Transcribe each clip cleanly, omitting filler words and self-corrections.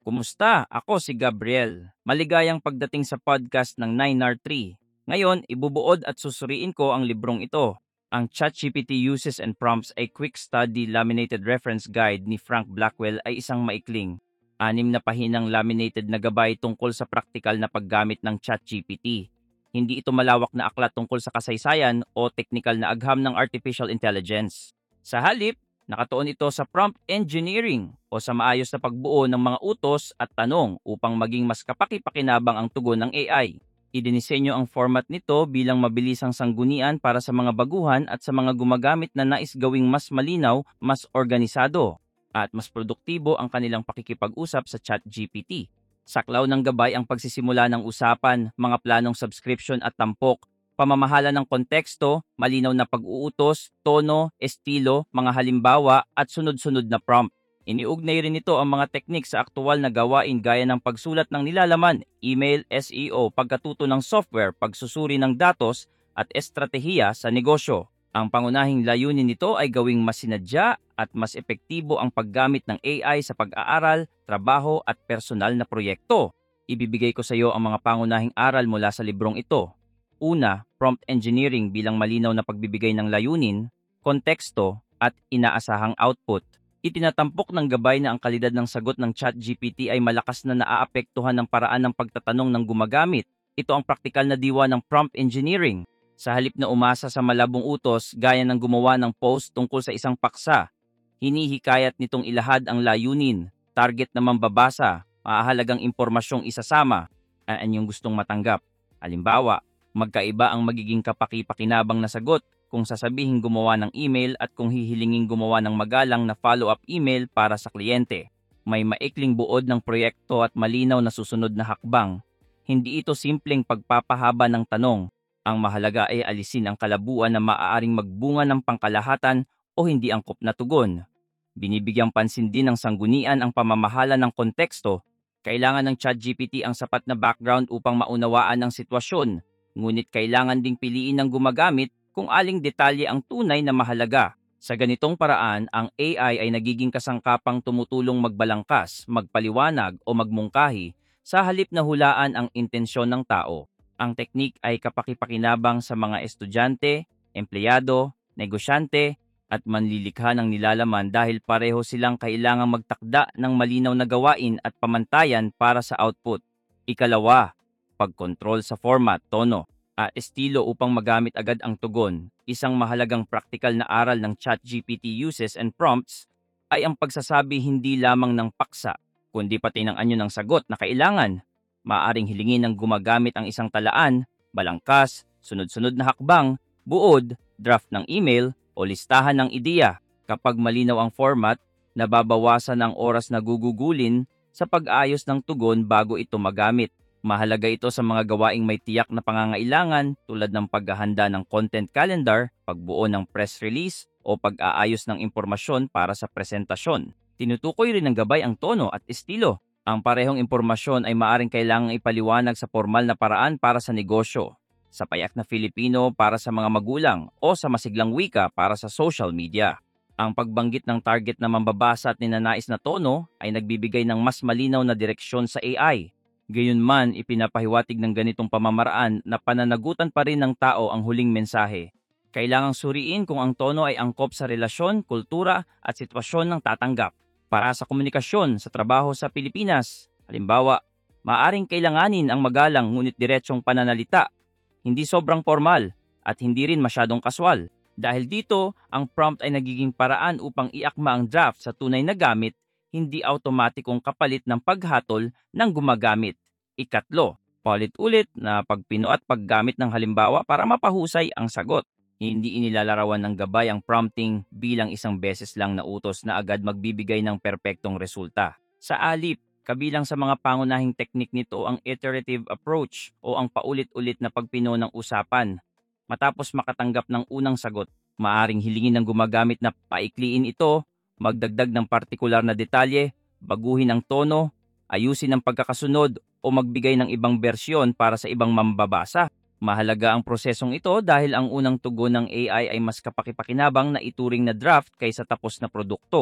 Kumusta? Ako si Gabriel. Maligayang pagdating sa podcast ng 9R3. Ngayon, ibubuod at susuriin ko ang librong ito. Ang ChatGPT Uses and Prompts, a Quick Study Laminated Reference Guide ni Frank Blackwell ay isang maikling, 6 na pahinang laminated na gabay tungkol sa praktikal na paggamit ng ChatGPT. Hindi ito malawak na aklat tungkol sa kasaysayan o teknikal na agham ng artificial intelligence. Sa halip, nakatuon ito sa prompt engineering o sa maayos na pagbuo ng mga utos at tanong upang maging mas kapaki-pakinabang ang tugon ng AI. Idinisenyo ang format nito bilang mabilisang sanggunian para sa mga baguhan at sa mga gumagamit na nais gawing mas malinaw, mas organisado, at mas produktibo ang kanilang pakikipag-usap sa ChatGPT. Saklaw ng gabay ang pagsisimula ng usapan, mga planong subscription at tampok, pamamahala ng konteksto, malinaw na pag-uutos, tono, estilo, mga halimbawa at sunod-sunod na prompt. Iniugnay rin ito ang mga teknik sa aktual na gawain gaya ng pagsulat ng nilalaman, email, SEO, pagkatuto ng software, pagsusuri ng datos at estratehiya sa negosyo. Ang pangunahing layunin nito ay gawing mas sinadya at mas epektibo ang paggamit ng AI sa pag-aaral, trabaho at personal na proyekto. Ibibigay ko sa iyo ang mga pangunahing aral mula sa librong ito. Una, prompt engineering bilang malinaw na pagbibigay ng layunin, konteksto at inaasahang output. Itinatampok ng gabay na ang kalidad ng sagot ng ChatGPT ay malakas na naaapektuhan ng paraan ng pagtatanong ng gumagamit. Ito ang praktikal na diwa ng prompt engineering. Sa halip na umasa sa malabong utos gaya ng gumawa ng post tungkol sa isang paksa, hinihikayat nitong ilahad ang layunin, target na mambabasa, mahalagang impormasyong isasama, at inyong gustong matanggap. Halimbawa, magkaiba ang magiging kapaki-pakinabang na sagot kung sasabihin gumawa ng email at kung hihilingin gumawa ng magalang na follow-up email para sa kliyente. May maikling buod ng proyekto at malinaw na susunod na hakbang. Hindi ito simpleng pagpapahaba ng tanong. Ang mahalaga ay alisin ang kalabuan na maaaring magbunga ng pangkalahatan o hindi angkop na tugon. Binibigyang pansin din ng sanggunian ang pamamahala ng konteksto. Kailangan ng ChatGPT ang sapat na background upang maunawaan ang sitwasyon, ngunit kailangan ding piliin ng gumagamit kung aling detalye ang tunay na mahalaga. Sa ganitong paraan, ang AI ay nagiging kasangkapang tumutulong magbalangkas, magpaliwanag o magmungkahi sa halip na hulaan ang intensyon ng tao. Ang teknik ay kapaki-pakinabang sa mga estudyante, empleyado, negosyante, at manlilikha ng nilalaman dahil pareho silang kailangang magtakda ng malinaw na gawain at pamantayan para sa output. Ikalawa, pagkontrol sa format, tono, at estilo upang magamit agad ang tugon. Isang mahalagang praktikal na aral ng ChatGPT Uses and Prompts ay ang pagsasabi hindi lamang ng paksa, kundi pati ng anyo ng sagot na kailangan. Maaring hilingin ng gumagamit ang isang talaan, balangkas, sunod-sunod na hakbang, buod, draft ng email o listahan ng ideya. Kapag malinaw ang format, nababawasan ang oras na gugugulin sa pag-ayos ng tugon bago ito magamit. Mahalaga ito sa mga gawaing may tiyak na pangangailangan tulad ng paghahanda ng content calendar, pagbuo ng press release, o pag-aayos ng impormasyon para sa presentasyon. Tinutukoy rin ng gabay ang tono at estilo. Ang parehong impormasyon ay maaring kailangang ipaliwanag sa formal na paraan para sa negosyo, sa payak na Filipino para sa mga magulang, o sa masiglang wika para sa social media. Ang pagbanggit ng target na mambabasa at ninanais na tono ay nagbibigay ng mas malinaw na direksyon sa AI. Gayunman, ipinapahiwatig ng ganitong pamamaraan na pananagutan pa rin ng tao ang huling mensahe. Kailangang suriin kung ang tono ay angkop sa relasyon, kultura at sitwasyon ng tatanggap. Para sa komunikasyon sa trabaho sa Pilipinas, halimbawa, maaring kailanganin ang magalang ngunit diretsyong pananalita, hindi sobrang formal at hindi rin masyadong kaswal. Dahil dito, ang prompt ay nagiging paraan upang iakma ang draft sa tunay na gamit, hindi automatikong kapalit ng paghatol ng gumagamit. Ikatlo, paulit-ulit na pagpino at paggamit ng halimbawa para mapahusay ang sagot. Hindi inilalarawan ng gabay ang prompting bilang isang beses lang na utos na agad magbibigay ng perpektong resulta. Sa alip, kabilang sa mga pangunahing teknik nito ang iterative approach o ang paulit-ulit na pagpino ng usapan. Matapos makatanggap ng unang sagot, maaring hilingin ng gumagamit na paikliin ito, magdagdag ng partikular na detalye, baguhin ang tono, ayusin ang pagkakasunod o magbigay ng ibang bersyon para sa ibang mambabasa. Mahalaga ang prosesong ito dahil ang unang tugon ng AI ay mas kapaki-pakinabang na ituring na draft kaysa tapos na produkto.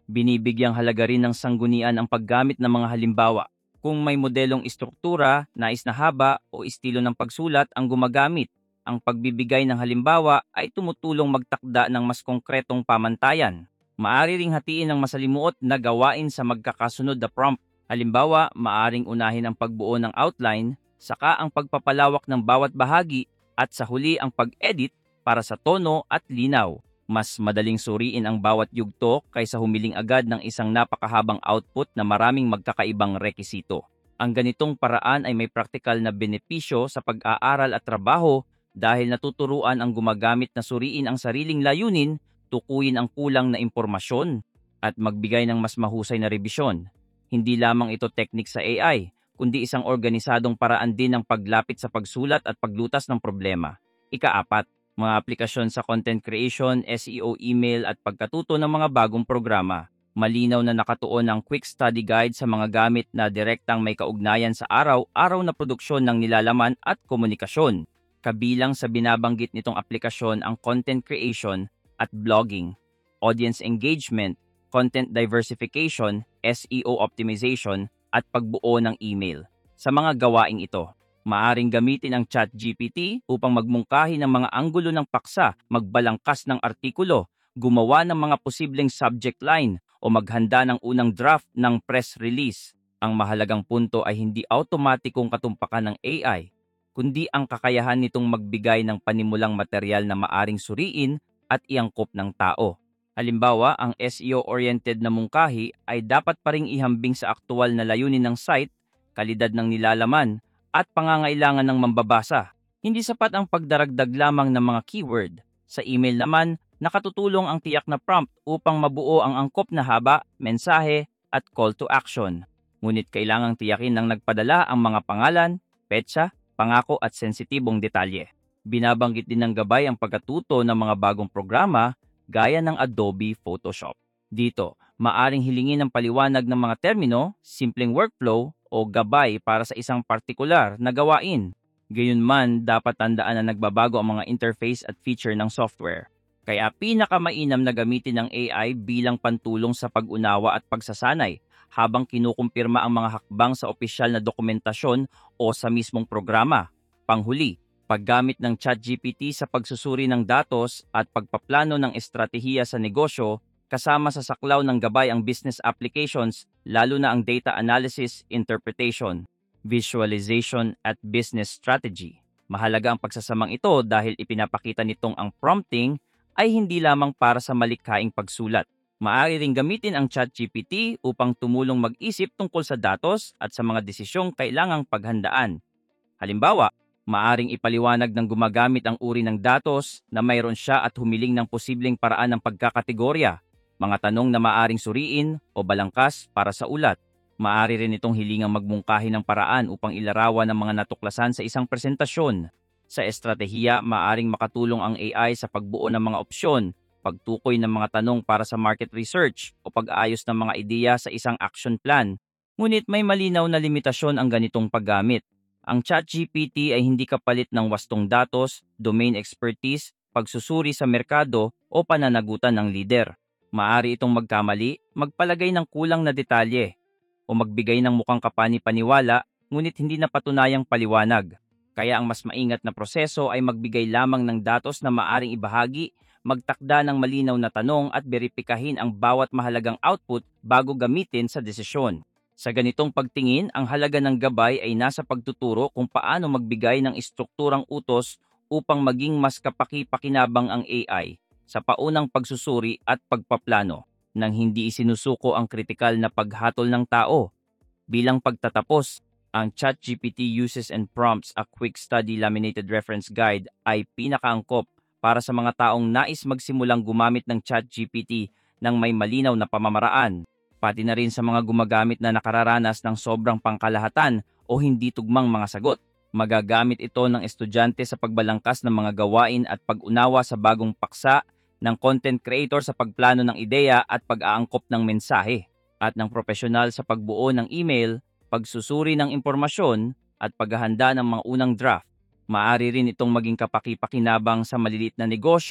Binibigyang halaga rin ng sanggunian ang paggamit ng mga halimbawa. Kung may modelong istruktura, nais na haba o estilo ng pagsulat ang gumagamit, ang pagbibigay ng halimbawa ay tumutulong magtakda ng mas konkretong pamantayan. Maari ring hatiin ang masalimuot na gawain sa magkakasunod na prompt. Halimbawa, maaring unahin ang pagbuo ng outline, saka ang pagpapalawak ng bawat bahagi, at sa huli ang pag-edit para sa tono at linaw. Mas madaling suriin ang bawat yugto kaysa humiling agad ng isang napakahabang output na maraming magkakaibang rekisito. Ang ganitong paraan ay may praktikal na benepisyo sa pag-aaral at trabaho dahil natuturuan ang gumagamit na suriin ang sariling layunin, tukuyin ang kulang na impormasyon, at magbigay ng mas mahusay na rebisyon. Hindi lamang ito teknik sa AI, kundi isang organisadong paraan din ng paglapit sa pagsulat at paglutas ng problema. Ika-4, mga aplikasyon sa content creation, SEO, email at pagkatuto ng mga bagong programa. Malinaw na nakatuon ang quick study guide sa mga gamit na direktang may kaugnayan sa araw-araw na produksyon ng nilalaman at komunikasyon. Kabilang sa binabanggit nitong aplikasyon ang content creation at blogging, audience engagement, content diversification, SEO optimization, at pagbuo ng email. Sa mga gawaing ito, maaring gamitin ang ChatGPT upang magmungkahi ng mga anggulo ng paksa, magbalangkas ng artikulo, gumawa ng mga posibleng subject line, o maghanda ng unang draft ng press release. Ang mahalagang punto ay hindi automatikong katumpakan ng AI, kundi ang kakayahan nitong magbigay ng panimulang material na maaring suriin at iangkop ng tao. Halimbawa, ang SEO-oriented na mungkahi ay dapat pa ring ihambing sa aktual na layunin ng site, kalidad ng nilalaman, at pangangailangan ng mambabasa. Hindi sapat ang pagdaragdag lamang ng mga keyword. Sa email naman, nakatutulong ang tiyak na prompt upang mabuo ang angkop na haba, mensahe, at call to action. Ngunit kailangang tiyakin ng nagpadala ang mga pangalan, petsa, pangako at sensitibong detalye. Binabanggit din ng gabay ang pagkatuto ng mga bagong programa gaya ng Adobe Photoshop. Dito, maaring hilingin ng paliwanag ng mga termino, simpleng workflow, o gabay para sa isang partikular na gawain. Gayunman, dapat tandaan na nagbabago ang mga interface at feature ng software. Kaya pinakamainam na gamitin ng AI bilang pantulong sa pag-unawa at pagsasanay habang kinukumpirma ang mga hakbang sa opisyal na dokumentasyon o sa mismong programa. Panghuli, paggamit ng ChatGPT sa pagsusuri ng datos at pagpaplano ng estratehiya sa negosyo kasama sa saklaw ng gabay ang business applications, lalo na ang data analysis, interpretation, visualization at business strategy. Mahalaga ang pagsasamang ito dahil ipinapakita nitong ang prompting ay hindi lamang para sa malikhaing pagsulat. Maaari ring gamitin ang ChatGPT upang tumulong mag-isip tungkol sa datos at sa mga desisyong kailangang paghandaan. Halimbawa, maaring ipaliwanag ng gumagamit ang uri ng datos na mayroon siya at humiling ng posibleng paraan ng pagkakategorya, mga tanong na maaring suriin o balangkas para sa ulat. Maaari rin itong hilingang magmungkahi ng paraan upang ilarawan ang mga natuklasan sa isang presentasyon. Sa estratehiya, maaring makatulong ang AI sa pagbuo ng mga opsyon, pagtukoy ng mga tanong para sa market research o pag-aayos ng mga ideya sa isang action plan. Ngunit may malinaw na limitasyon ang ganitong paggamit. Ang ChatGPT ay hindi kapalit ng wastong datos, domain expertise, pagsusuri sa merkado o pananagutan ng lider. Maaari itong magkamali, magpalagay ng kulang na detalye, o magbigay ng mukhang kapani-paniwala ngunit hindi napatunayang paliwanag. Kaya ang mas maingat na proseso ay magbigay lamang ng datos na maaring ibahagi, magtakda ng malinaw na tanong at beripikahin ang bawat mahalagang output bago gamitin sa desisyon. Sa ganitong pagtingin, ang halaga ng gabay ay nasa pagtuturo kung paano magbigay ng istrukturang utos upang maging mas kapaki-pakinabang ang AI sa paunang pagsusuri at pagpaplano nang hindi isinusuko ang kritikal na paghatol ng tao. Bilang pagtatapos, ang ChatGPT Uses and Prompts, a Quick Study Laminated Reference Guide ay pinakaangkop para sa mga taong nais magsimulang gumamit ng ChatGPT ng may malinaw na pamamaraan, pati na rin sa mga gumagamit na nakararanas ng sobrang pangkalahatan o hindi tugmang mga sagot. Magagamit ito ng estudyante sa pagbalangkas ng mga gawain at pag-unawa sa bagong paksa, ng content creator sa pagplano ng ideya at pag-aangkop ng mensahe, at ng profesional sa pagbuo ng email, pagsusuri ng impormasyon, at paghahanda ng mga unang draft. Maaari rin itong maging kapaki-pakinabang sa maliliit na negosyo,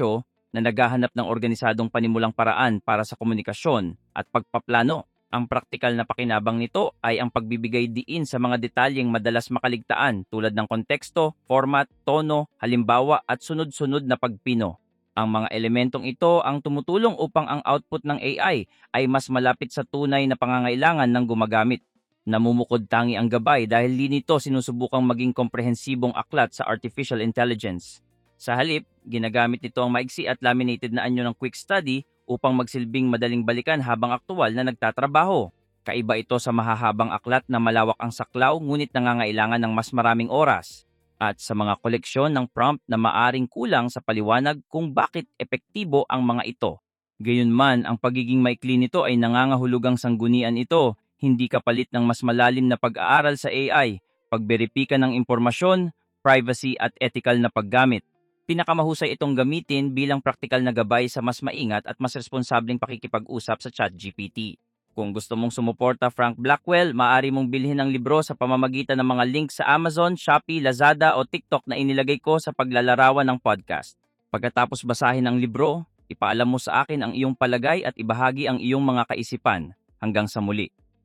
na naghahanap ng organisadong panimulang paraan para sa komunikasyon at pagpaplano. Ang praktikal na pakinabang nito ay ang pagbibigay diin sa mga detalyeng madalas makaligtaan tulad ng konteksto, format, tono, halimbawa at sunod-sunod na pagpino. Ang mga elementong ito ang tumutulong upang ang output ng AI ay mas malapit sa tunay na pangangailangan ng gumagamit. Namumukod tangi ang gabay dahil di nito sinusubukang maging komprehensibong aklat sa artificial intelligence. Sa halip, ginagamit nito ang maigsi at laminated na anyo ng quick study upang magsilbing madaling balikan habang aktual na nagtatrabaho. Kaiba ito sa mahahabang aklat na malawak ang saklaw ngunit nangangailangan ng mas maraming oras. At sa mga koleksyon ng prompt na maaring kulang sa paliwanag kung bakit epektibo ang mga ito. Gayunman, ang pagiging maikli nito ay nangangahulugang sanggunian ito, hindi kapalit ng mas malalim na pag-aaral sa AI, pagberipika ng impormasyon, privacy at ethical na paggamit. Pinakamahusay itong gamitin bilang praktikal na gabay sa mas maingat at mas responsableng pakikipag-usap sa ChatGPT. Kung gusto mong sumuporta Frank Blackwell, maaari mong bilhin ang libro sa pamamagitan ng mga link sa Amazon, Shopee, Lazada o TikTok na inilagay ko sa paglalarawan ng podcast. Pagkatapos basahin ang libro, ipaalam mo sa akin ang iyong palagay at ibahagi ang iyong mga kaisipan. Hanggang sa muli.